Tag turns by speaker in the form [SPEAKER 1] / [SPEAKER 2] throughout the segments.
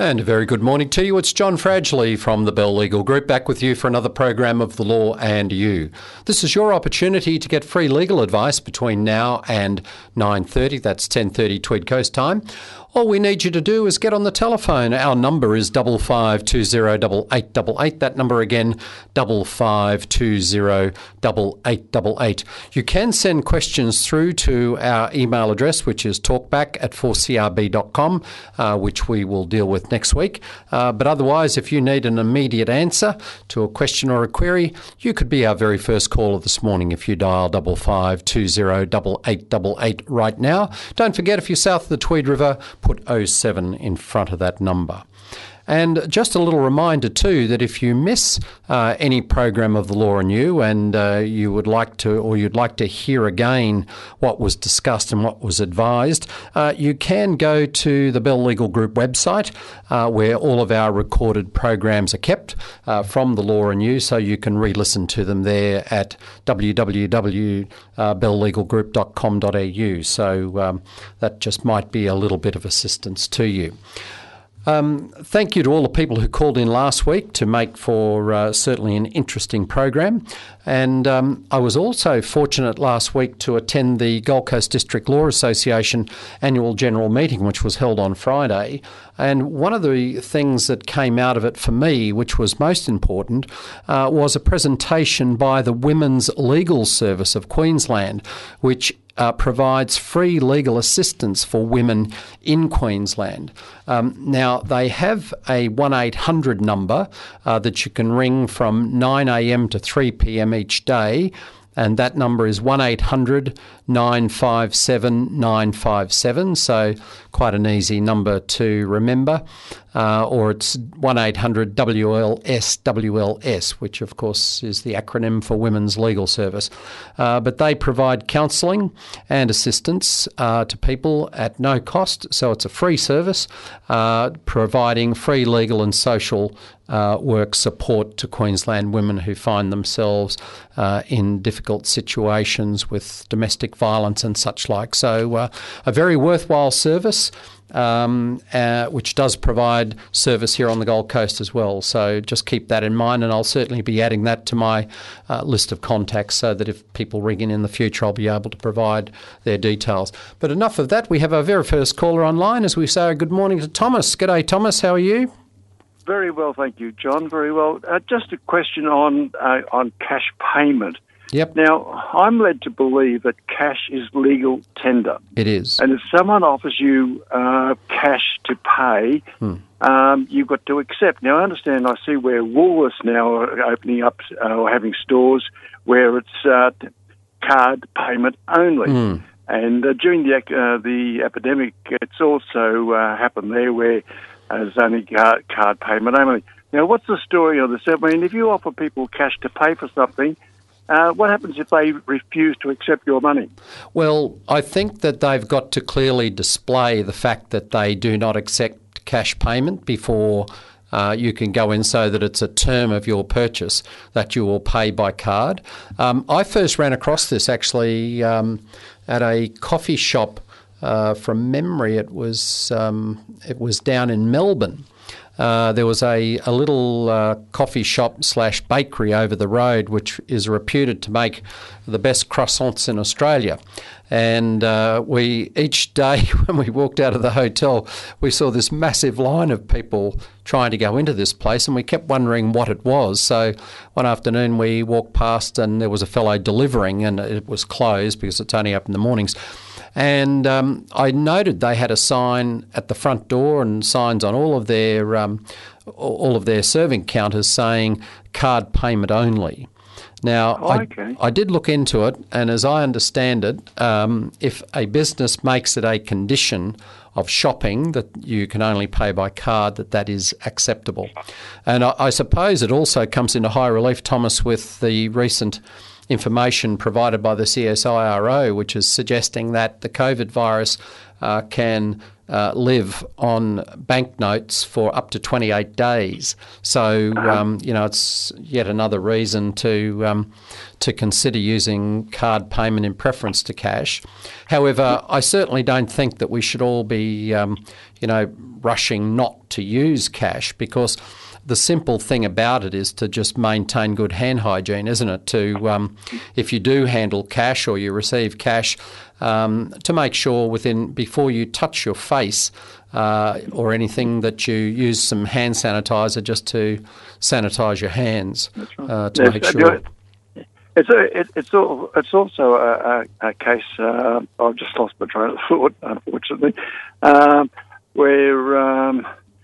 [SPEAKER 1] And a very good morning to you. It's John Fradgley from the Bell Legal Group, back with you for another program of The Law and You. This is your opportunity to get free legal advice between now and 9:30. That's 10:30 Tweed Coast time. All we need you to do is get on the telephone. Our number is 55208888. That number again, 55208888. You can send questions through to our email address, which is talkback@4crb.com, which we will deal with next week. But otherwise, if you need an immediate answer to a question or a query, you could be our very first caller this morning if you dial 55208888 right now. Don't forget, if you're south of the Tweed River, put 07 in front of that number. And just a little reminder too that if you miss any program of The Law and You and you'd like to hear again what was discussed and what was advised, you can go to the Bell Legal Group website where all of our recorded programs are kept from The Law and You, so you can re-listen to them there at www.belllegalgroup.com.au. So that just might be a little bit of assistance to you. Thank you to all the people who called in last week to make for certainly an interesting program. And I was also fortunate last week to attend the Gold Coast District Law Association annual general meeting, which was held on Friday. And one of the things that came out of it for me, which was most important, was a presentation by the Women's Legal Service of Queensland, which provides free legal assistance for women in Queensland. Now, they have a 1-800 number that you can ring from 9 a.m. to 3 p.m. each day, and that number is 1-800 957 957, so quite an easy number to remember. Or it's 1-800 WLS, which of course is the acronym for Women's Legal Service. But they provide counselling and assistance to people at no cost, so it's a free service, providing free legal and social work support to Queensland women who find themselves in difficult situations with domestic violence and such like. So a very worthwhile service, which does provide service here on the Gold Coast as well. So just keep that in mind, and I'll certainly be adding that to my list of contacts so that if people ring in the future, I'll be able to provide their details. But enough of that. We have our very first caller online, as we say good morning to Thomas. G'day, Thomas. How are you?
[SPEAKER 2] Very well, thank you, John. Very well. Just a question on cash payment.
[SPEAKER 1] Yep.
[SPEAKER 2] Now, I'm led to believe that cash is legal tender.
[SPEAKER 1] It is.
[SPEAKER 2] And if someone offers you cash to pay, you've got to accept. Now, I understand, I see where Woolworths now are opening up or having stores where it's card payment only. And during the epidemic, it's also happened there where there's only card payment only. Now, what's the story on this? I mean, if you offer people cash to pay for something, what happens if they refuse to accept your money?
[SPEAKER 1] Well, I think that they've got to clearly display the fact that they do not accept cash payment before you can go in, so that it's a term of your purchase that you will pay by card. I first ran across this actually at a coffee shop. From memory, it was down in Melbourne. There was a little coffee shop / bakery over the road, which is reputed to make the best croissants in Australia. And we each day when we walked out of the hotel, we saw this massive line of people trying to go into this place, and we kept wondering what it was. So one afternoon we walked past, and there was a fellow delivering, and it was closed because it's only open in the mornings. And I noted they had a sign at the front door and signs on all of their serving counters saying card payment only. Now, I did look into it, and as I understand it, if a business makes it a condition of shopping that you can only pay by card, that is acceptable. And I suppose it also comes into high relief, Thomas, with the recent information provided by the CSIRO, which is suggesting that the COVID virus can live on banknotes for up to 28 days. So, it's yet another reason to consider using card payment in preference to cash. However, I certainly don't think that we should all be, rushing not to use cash, because the simple thing about it is to just maintain good hand hygiene, isn't it? To if you do handle cash or you receive cash, to make sure before you touch your face or anything, that you use some hand sanitizer just to sanitise your hands to make sure.
[SPEAKER 2] It's also a case. I've just lost my train of thought, unfortunately, where.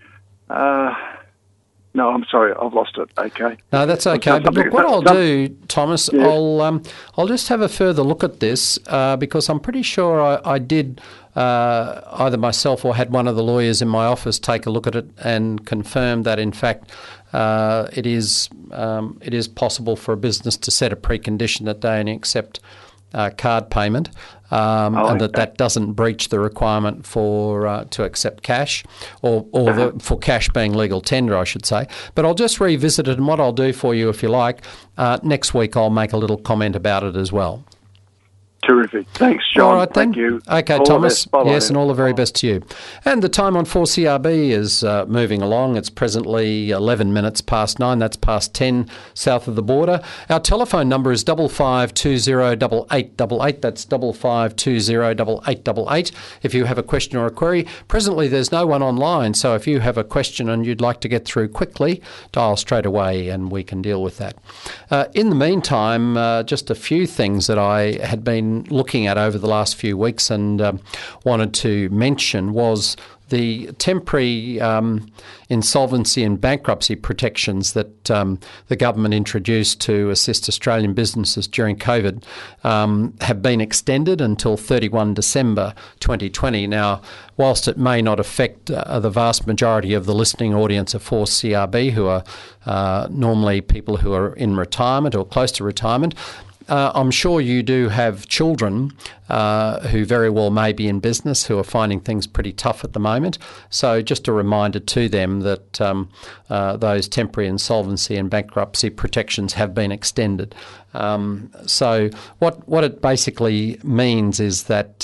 [SPEAKER 2] No, I'm sorry, I've lost it. Okay.
[SPEAKER 1] No, that's okay. But look, what I'll do, Thomas, yeah. I'll just have a further look at this because I'm pretty sure I did either myself or had one of the lawyers in my office take a look at it and confirm that in fact it is possible for a business to set a precondition that they only accept card payment. And that doesn't breach the requirement for to accept cash, or for cash being legal tender, I should say. But I'll just revisit it, and what I'll do for you, if you like, next week I'll make a little comment about it as well.
[SPEAKER 2] Terrific. Thanks, John.
[SPEAKER 1] All right, then.
[SPEAKER 2] Thank you.
[SPEAKER 1] Okay, all Thomas. Yes, and all the very best to you. And the time on 4CRB is moving along. It's presently 11 minutes past 9. That's past 10 south of the border. Our telephone number is 55208888. That's 55208888. If you have a question or a query. Presently, there's no one online, so if you have a question and you'd like to get through quickly, dial straight away and we can deal with that. In the meantime, just a few things that I had been looking at over the last few weeks and wanted to mention was the temporary insolvency and bankruptcy protections that the government introduced to assist Australian businesses during COVID have been extended until 31 December 2020. Now, whilst it may not affect the vast majority of the listening audience of 4CRB, who are normally people who are in retirement or close to retirement, I'm sure you do have children who very well may be in business who are finding things pretty tough at the moment. So just a reminder to them that those temporary insolvency and bankruptcy protections have been extended. So what it basically means is that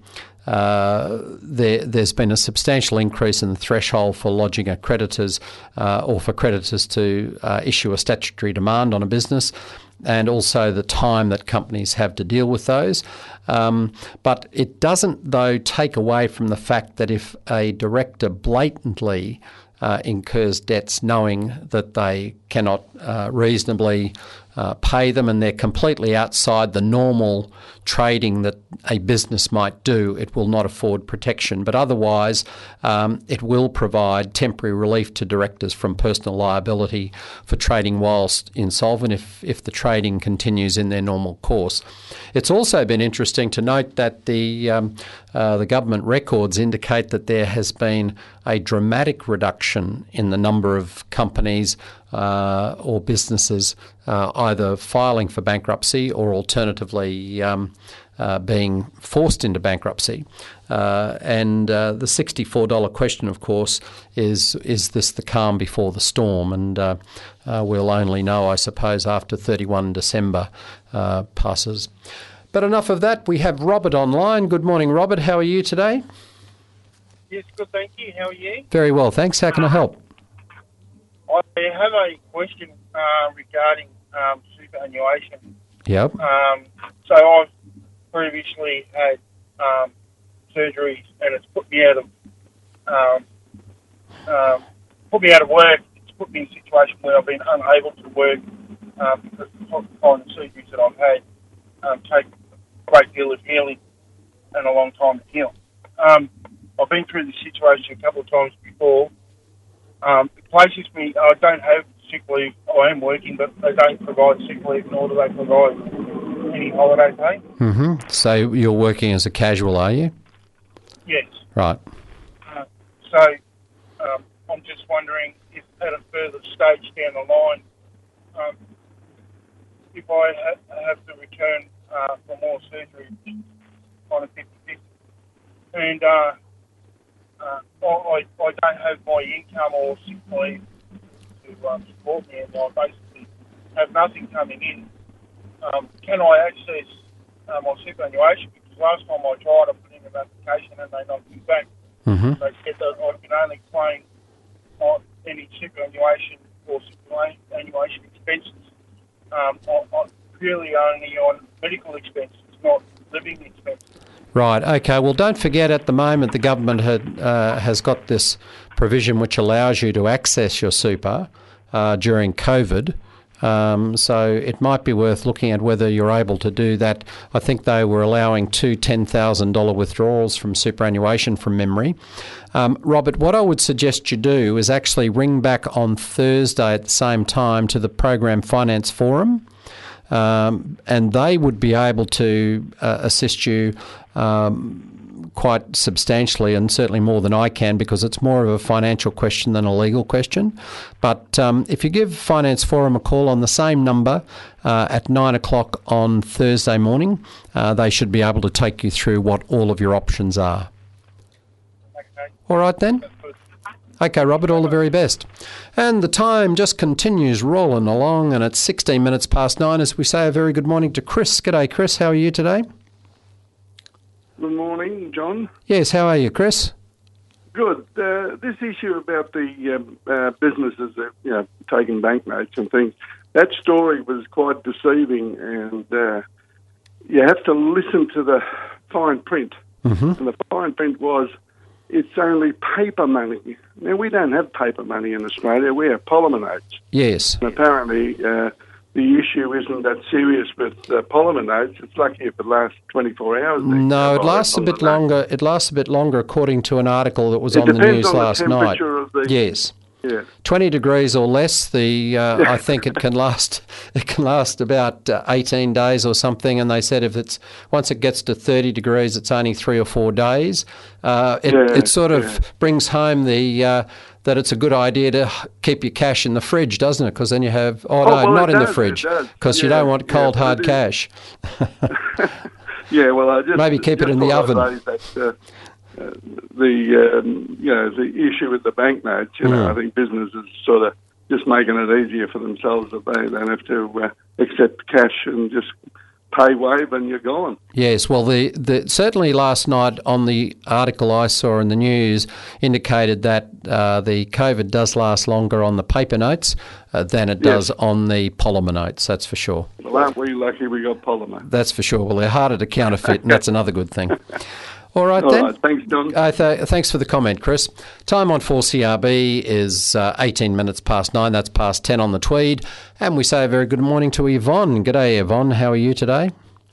[SPEAKER 1] there's been a substantial increase in the threshold for lodging a creditors or for creditors to issue a statutory demand on a business, and also the time that companies have to deal with those. But it doesn't, though, take away from the fact that if a director blatantly incurs debts knowing that they cannot reasonably pay them and they're completely outside the normal trading that a business might do, it will not afford protection. But otherwise, it will provide temporary relief to directors from personal liability for trading whilst insolvent if the trading continues in their normal course. It's also been interesting to note that the government records indicate that there has been a dramatic reduction in the number of companies or businesses either filing for bankruptcy or alternatively being forced into bankruptcy. And the $64 question, of course, is this the calm before the storm? And we'll only know, I suppose, after 31 December passes. But enough of that. We have Robert online. Good morning, Robert. How are you today?
[SPEAKER 3] Yes, good, thank you. How are you?
[SPEAKER 1] Very well, thanks. How can I help?
[SPEAKER 3] I have a question regarding superannuation.
[SPEAKER 1] Yep.
[SPEAKER 3] So I've previously had surgeries, and it's put me out of work. It's put me in a situation where I've been unable to work because of the kind of surgeries that I've had take a great deal of healing and a long time to heal. I've been through this situation a couple of times before. It places me, I don't have sick leave. I am working, but they don't provide sick leave, nor do they provide any holiday pay.
[SPEAKER 1] Mm-hmm. So you're working as a casual, are you?
[SPEAKER 3] Yes.
[SPEAKER 1] Right.
[SPEAKER 3] So I'm just wondering if at a further stage down the line, if I have to return for more surgery, kind of 50-50. And I don't have my income or sick leave to support me, and I basically have nothing coming in. Can I access my superannuation? Because last time I tried, I put in an application and they knocked me back.
[SPEAKER 1] Mm-hmm.
[SPEAKER 3] They said that I can only claim on any superannuation or superannuation expenses, purely only on medical expenses, not living expenses.
[SPEAKER 1] Right. Okay. Well, don't forget at the moment the government has got this provision which allows you to access your super during COVID. So it might be worth looking at whether you're able to do that. I think they were allowing two $10,000 withdrawals from superannuation from memory. Robert, what I would suggest you do is actually ring back on Thursday at the same time to the Program Finance Forum. And they would be able to assist you quite substantially, and certainly more than I can, because it's more of a financial question than a legal question. But if you give Finance Forum a call on the same number at 9 o'clock on Thursday morning, they should be able to take you through what all of your options are.
[SPEAKER 3] Okay.
[SPEAKER 1] All right then? Okay, Robert, all the very best. And the time just continues rolling along, and it's 16 minutes past 9 as we say a very good morning to Chris. G'day, Chris. How are you today?
[SPEAKER 4] Good morning, John.
[SPEAKER 1] Yes, how are you, Chris?
[SPEAKER 4] Good. This issue about the businesses that taking banknotes and things, that story was quite deceiving, and you have to listen to the fine print.
[SPEAKER 1] Mm-hmm.
[SPEAKER 4] And the fine print was, it's only paper money. Now, we don't have paper money in Australia. We have polymer notes.
[SPEAKER 1] Yes.
[SPEAKER 4] And apparently, the issue isn't that serious with polymer notes. It's lucky if it lasts 24 hours.
[SPEAKER 1] No, it lasts a bit longer. It lasts a bit longer, according to an article that was on the news last night. Yes.
[SPEAKER 4] Yeah.
[SPEAKER 1] 20 degrees or less. I think it can last. It can last about 18 days or something. And they said once it gets to 30 degrees, it's only 3 or 4 days. It sort of brings home that it's a good idea to keep your cash in the fridge, doesn't it? Because then you have not in the fridge, because you don't want cold hard cash.
[SPEAKER 4] Yeah, well, I just
[SPEAKER 1] maybe keep it in the oven.
[SPEAKER 4] The issue with the banknotes, I think businesses sort of just making it easier for themselves that they don't have to accept cash and just pay wave and you're gone.
[SPEAKER 1] Yes, well, certainly last night on the article I saw in the news indicated that the COVID does last longer on the paper notes than it does on the polymer notes, that's for sure.
[SPEAKER 4] Well, aren't we lucky we got polymer?
[SPEAKER 1] That's for sure. Well, they're harder to counterfeit, and that's another good thing. All right, then.
[SPEAKER 4] All right, thanks, Don.
[SPEAKER 1] Thanks for the comment, Chris. Time on 4CRB is 18 minutes past 9. That's past 10 on the Tweed. And we say a very good morning to Yvonne. G'day, Yvonne. How are you today?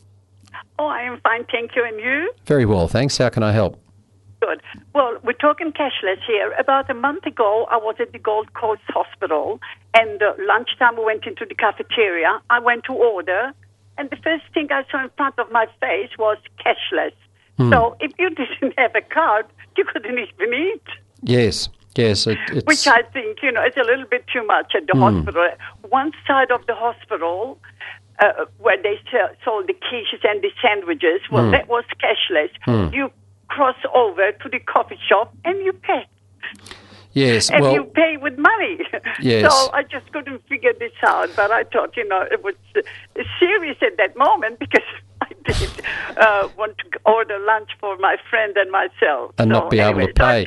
[SPEAKER 5] Oh, I am fine, thank you. And you?
[SPEAKER 1] Very well, thanks. How can I help?
[SPEAKER 5] Good. Well, we're talking cashless here. About a month ago, I was at the Gold Coast Hospital, and lunchtime we went into the cafeteria. I went to order, and the first thing I saw in front of my face was cashless. So if you didn't have a card, you couldn't even eat.
[SPEAKER 1] Yes. It's
[SPEAKER 5] which I think, is a little bit too much at the hospital. One side of the hospital, where they sold the quiches and the sandwiches, that was cashless. You cross over to the coffee shop and you pay.
[SPEAKER 1] Yes,
[SPEAKER 5] and you pay with money.
[SPEAKER 1] Yes.
[SPEAKER 5] So I just couldn't figure this out. But I thought, it was serious at that moment because I did want to order lunch for my friend and myself.
[SPEAKER 1] And not be able to pay.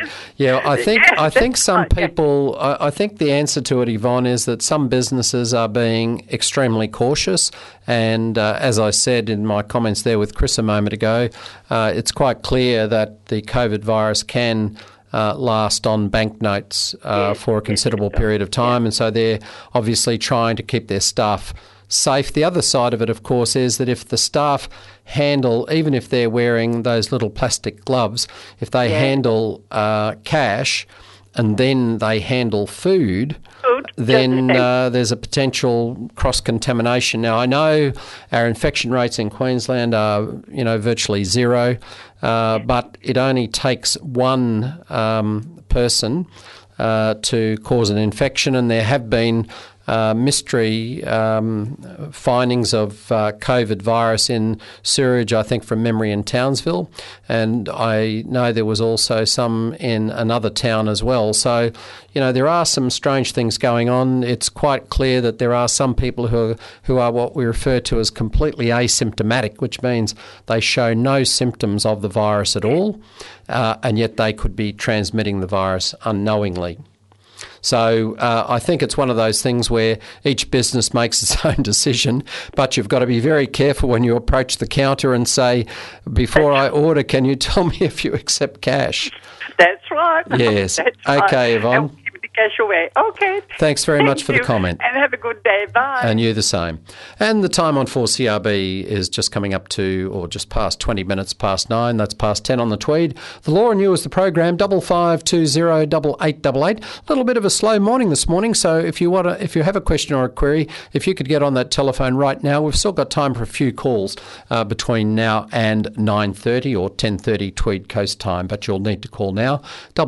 [SPEAKER 1] I think some people, I think the answer to it, Yvonne, is that some businesses are being extremely cautious. And as I said in my comments there with Chris a moment ago, it's quite clear that the COVID virus can last on banknotes for a considerable period of time. And so they're obviously trying to keep their staff safe. The other side of it, of course, is that if the staff handle, even if they're wearing those little plastic gloves, if they handle cash and then they handle food, then there's a potential cross-contamination. Now, I know our infection rates in Queensland are, virtually zero, but it only takes one person to cause an infection, and there have been mystery findings of COVID virus in sewerage, I think from memory, in Townsville, and I know there was also some in another town as well. So, there are some strange things going on. It's quite clear that there are some people who are what we refer to as completely asymptomatic, which means they show no symptoms of the virus at all, and yet they could be transmitting the virus unknowingly. So I think it's one of those things where each business makes its own decision, but you've got to be very careful when you approach the counter and say, before I order, can you tell me if you accept cash?
[SPEAKER 5] That's right.
[SPEAKER 1] Yes.
[SPEAKER 5] That's
[SPEAKER 1] okay,
[SPEAKER 5] right.
[SPEAKER 1] Yvonne.
[SPEAKER 5] And keep the cash away. Okay.
[SPEAKER 1] Thanks very much for the comment.
[SPEAKER 5] And have a good day. Bye.
[SPEAKER 1] And you the same. And the time on 4CRB is just coming up to, or just past 20 minutes past 9. That's past 10 on the Tweed. The Law and You is the program, 55208888. A little bit of a slow morning this morning, so if you have a question or a query, if you could get on that telephone right now, we've still got time for a few calls between now and 9:30 or 10:30 Tweed Coast time, but you'll need to call now,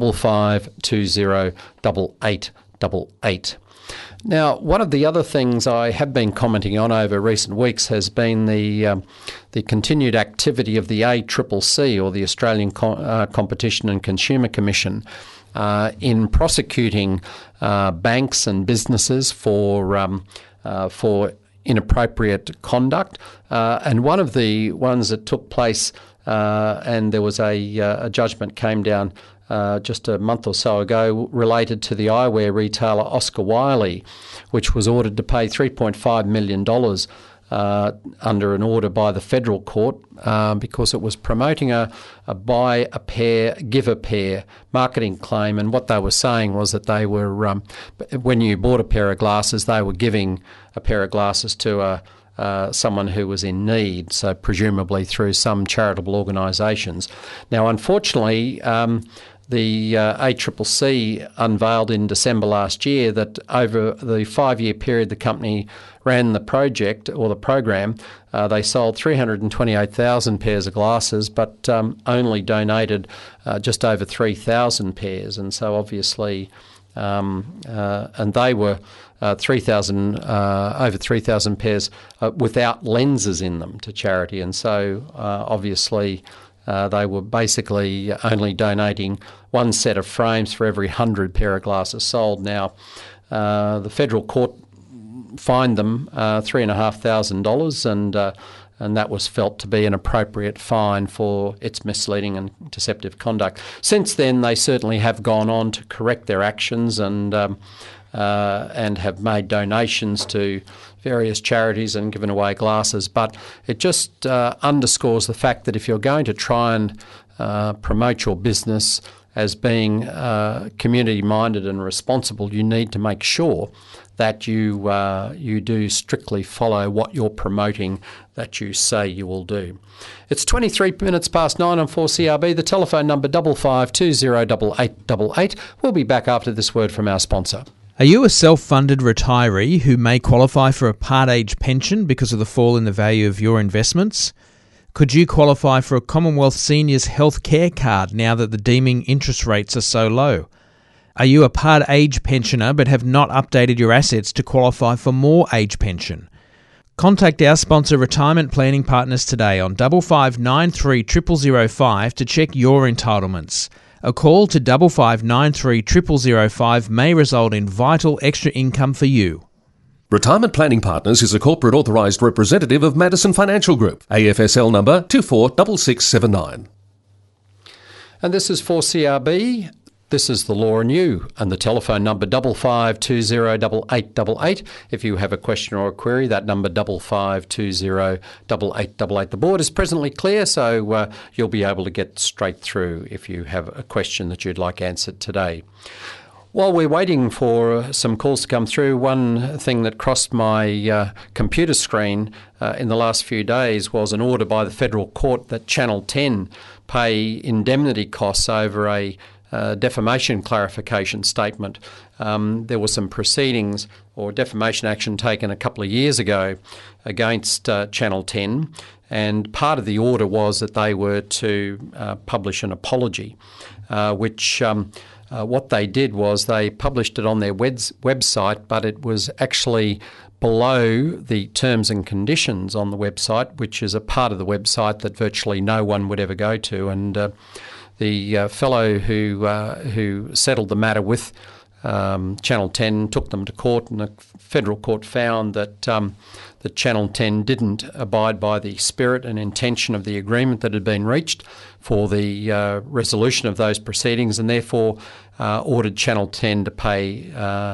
[SPEAKER 1] 55208888. Now, one of the other things I have been commenting on over recent weeks has been the continued activity of the ACCC, or the Australian Competition and Consumer Commission, in prosecuting banks and businesses for inappropriate conduct. And one of the ones that took place, and there was a judgment came down just a month or so ago, related to the eyewear retailer Oscar Wiley, which was ordered to pay $3.5 million under an order by the federal court because it was promoting a buy a pair, give a pair marketing claim. And what they were saying was that they were, when you bought a pair of glasses, they were giving a pair of glasses to someone who was in need, so presumably through some charitable organisations. Now, unfortunately, the ACCC unveiled in December last year that over the 5-year period the company ran the project or the program, they sold 328,000 pairs of glasses, but only donated just over 3,000 pairs. And so obviously, and they were over 3,000 pairs without lenses in them to charity. And so obviously they were basically only donating one set of frames for every 100 pair of glasses sold. Now, the federal court fined them $3,500, and that was felt to be an appropriate fine for its misleading and deceptive conduct. Since then, they certainly have gone on to correct their actions and have made donations to various charities and given away glasses. But it just underscores the fact that if you're going to try and promote your business as being community-minded and responsible, you need to make sure that you do strictly follow what you're promoting that you say you will do. It's 23 minutes past 9 on 4CRB. The telephone number 55208888. We'll be back after this word from our sponsor.
[SPEAKER 6] Are you a self-funded retiree who may qualify for a part-age pension because of the fall in the value of your investments? Could you qualify for a Commonwealth Seniors Health Care Card now that the deeming interest rates are so low? Are you a part-age pensioner but have not updated your assets to qualify for more age pension? Contact our sponsor Retirement Planning Partners today on 5593 0005 to check your entitlements. A call to 5593 0005 may result in vital extra income for you.
[SPEAKER 7] Retirement Planning Partners is a corporate authorised representative of Madison Financial Group, AFSL number 246679.
[SPEAKER 1] And this is 4CRB. This is The Law and You, and the telephone number 55208888. If you have a question or a query, that number 55208888. The board is presently clear, so you'll be able to get straight through if you have a question that you'd like answered today. While we're waiting for some calls to come through, one thing that crossed my computer screen in the last few days was an order by the federal court that Channel 10 pay indemnity costs over a defamation clarification statement. There were some proceedings or defamation action taken a couple of years ago against Channel 10, and part of the order was that they were to publish an apology, which what they did was they published it on their website, but it was actually below the terms and conditions on the website, which is a part of the website that virtually no one would ever go to. And the fellow who settled the matter with Channel 10 took them to court, and the federal court found that that Channel 10 didn't abide by the spirit and intention of the agreement that had been reached for the resolution of those proceedings, and therefore ordered Channel 10 to pay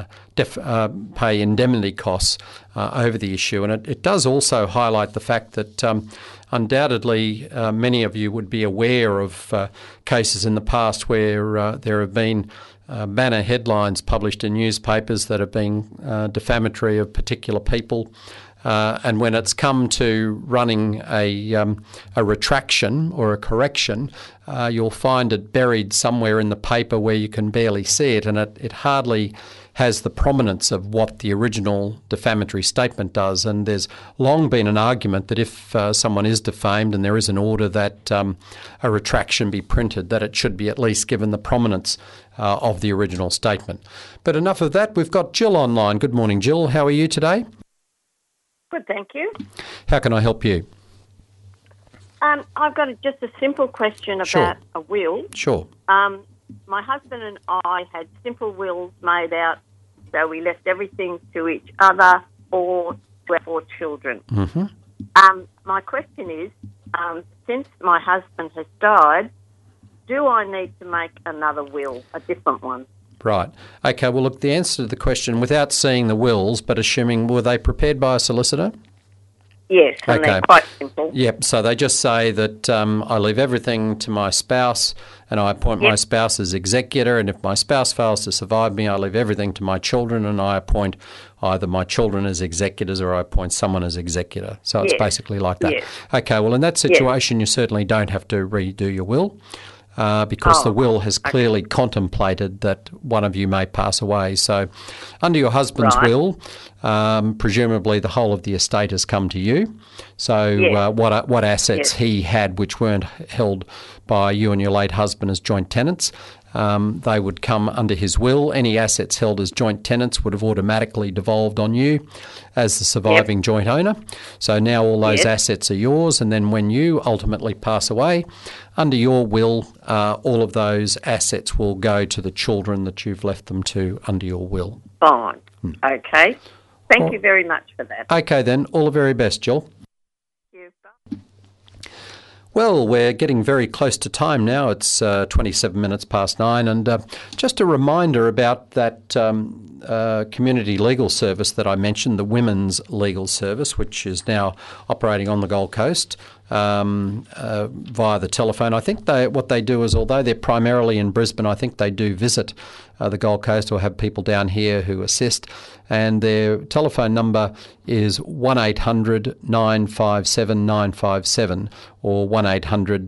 [SPEAKER 1] indemnity costs over the issue. And it does also highlight the fact that undoubtedly many of you would be aware of cases in the past where there have been banner headlines published in newspapers that have been defamatory of particular people. And when it's come to running a retraction or a correction, you'll find it buried somewhere in the paper where you can barely see it, and it hardly has the prominence of what the original defamatory statement does. And there's long been an argument that if someone is defamed and there is an order that a retraction be printed, that it should be at least given the prominence of the original statement. But enough of that. We've got Jill online. Good morning, Jill. How are you today?
[SPEAKER 8] Good, thank you.
[SPEAKER 1] How can I help you?
[SPEAKER 8] I've got just a simple question about a will.
[SPEAKER 1] Sure.
[SPEAKER 8] My husband and I had simple wills made out, so we left everything to each other or to our 4 children.
[SPEAKER 1] Mm-hmm.
[SPEAKER 8] My question is, since my husband has died, do I need to make another will, a different one?
[SPEAKER 1] Right. Okay, well, look, the answer to the question, without seeing the wills, but assuming, were they prepared by a solicitor?
[SPEAKER 8] Yes, and they're quite simple.
[SPEAKER 1] Yep, so they just say that I leave everything to my spouse and I appoint my spouse as executor, and if my spouse fails to survive me, I leave everything to my children and I appoint either my children as executors or I appoint someone as executor. So it's basically like that. Yes. Okay, well, in that situation, you certainly don't have to redo your will. Because the will has clearly contemplated that one of you may pass away. So under your husband's will, presumably the whole of the estate has come to you. So what assets he had which weren't held by you and your late husband as joint tenants, they would come under his will. Any assets held as joint tenants would have automatically devolved on you as the surviving joint owner. So now all those assets are yours, and then when you ultimately pass away, under your will, all of those assets will go to the children that you've left them to under your will.
[SPEAKER 8] Fine. Okay. Thank you very much for that.
[SPEAKER 1] Okay then, all the very best, Jill. Well, we're getting very close to time now. It's 27 minutes past 9. And just a reminder about that community legal service that I mentioned, the Women's Legal Service, which is now operating on the Gold Coast via the telephone. I think what they do is, although they're primarily in Brisbane, I think they do visit the Gold Coast or have people down here who assist. And their telephone number is 1800 957 957 or 1800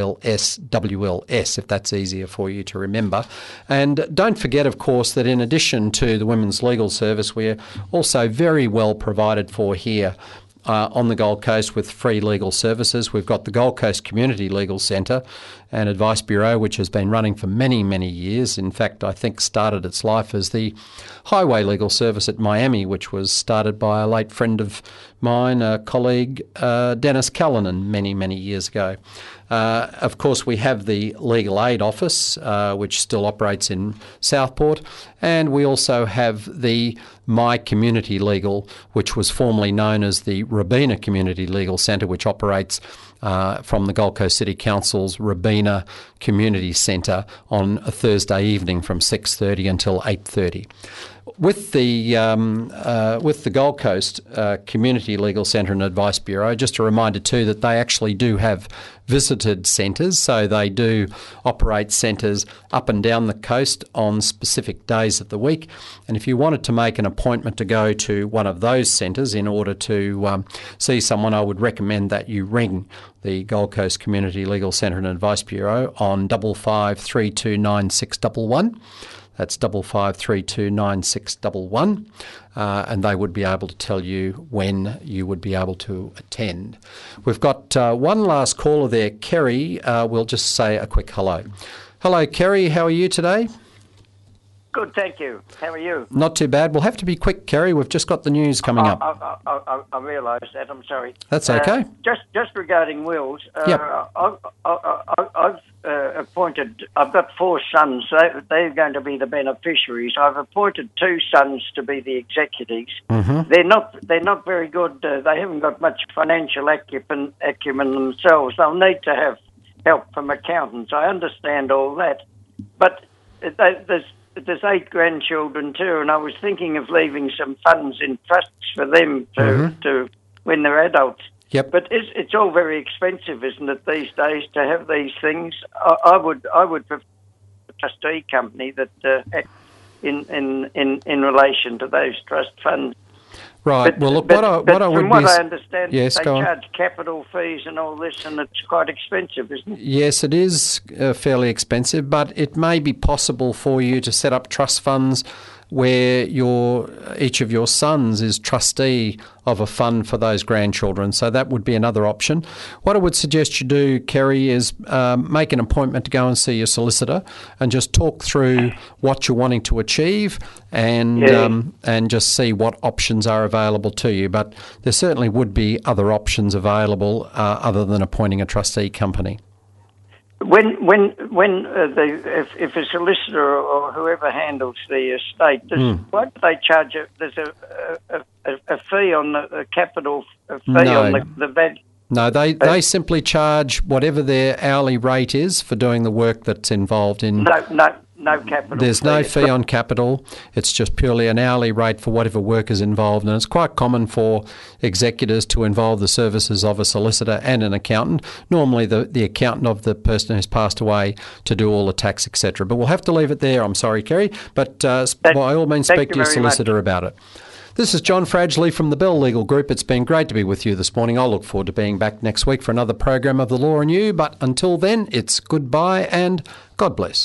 [SPEAKER 1] WLS, if that's easier for you to remember. And don't forget, of course, that in addition to the Women's Legal Service, we're also very well provided for here on the Gold Coast with free legal services. We've got the Gold Coast Community Legal Centre and Advice Bureau, which has been running for many, many years. In fact, I think started its life as the Highway Legal Service at Miami, which was started by a late friend of mine, a colleague, Dennis Callanan, many, many years ago. Of course, we have the Legal Aid Office, which still operates in Southport, and we also have the My Community Legal, which was formerly known as the Robina Community Legal Centre, which operates from the Gold Coast City Council's Robina Community Centre on a Thursday evening from 6:30 until 8:30. With the Gold Coast Community Legal Centre and Advice Bureau, just a reminder too that they actually do have visited centres, so they do operate centres up and down the coast on specific days of the week. And if you wanted to make an appointment to go to one of those centres in order to see someone, I would recommend that you ring the Gold Coast Community Legal Centre and Advice Bureau on 55329611. That's 55329611, and they would be able to tell you when you would be able to attend. We've got one last caller there, Kerry. We'll just say a quick hello. Hello, Kerry. How are you today?
[SPEAKER 9] Good, thank you. How are you?
[SPEAKER 1] Not too bad. We'll have to be quick, Kerry. We've just got the news coming up.
[SPEAKER 9] I realise that. I'm sorry.
[SPEAKER 1] That's okay.
[SPEAKER 9] Just regarding wills,
[SPEAKER 1] Yep.
[SPEAKER 9] I've appointed. I've got 4 sons. They're going to be the beneficiaries. I've appointed 2 sons to be the executives.
[SPEAKER 1] Mm-hmm.
[SPEAKER 9] They're not very good. They haven't got much financial acumen themselves. They'll need to have help from accountants. I understand all that, but there's 8 grandchildren too, and I was thinking of leaving some funds in trusts for them to when they're adults.
[SPEAKER 1] Yep.
[SPEAKER 9] But it's all very expensive, isn't it, these days to have these things? I would prefer a trustee company that in relation to those trust funds.
[SPEAKER 1] Right. Well, look, what I would
[SPEAKER 9] from what I understand,
[SPEAKER 1] yes,
[SPEAKER 9] they
[SPEAKER 1] go on.
[SPEAKER 9] charge capital fees and all this, and it's quite expensive, isn't it?
[SPEAKER 1] Yes, it is fairly expensive, but it may be possible for you to set up trust funds where each of your sons is trustee of a fund for those grandchildren. So that would be another option. What I would suggest you do, Kerry, is make an appointment to go and see your solicitor and just talk through what you're wanting to achieve and just see what options are available to you. But there certainly would be other options available other than appointing a trustee company.
[SPEAKER 9] If a solicitor or whoever handles the estate, why do they charge? There's a fee on the capital, a fee on the value.
[SPEAKER 1] No, they simply charge whatever their hourly rate is for doing the work that's involved in.
[SPEAKER 9] No capital.
[SPEAKER 1] There's no fee on capital. It's just purely an hourly rate for whatever work is involved. And it's quite common for executors to involve the services of a solicitor and an accountant, normally the accountant of the person who's passed away, to do all the tax, etc. But we'll have to leave it there. I'm sorry, Kerry. But by all means, speak to your solicitor about it. This is John Fradgley from the Bell Legal Group. It's been great to be with you this morning. I'll look forward to being back next week for another program of The Law and You. But until then, it's goodbye and God bless.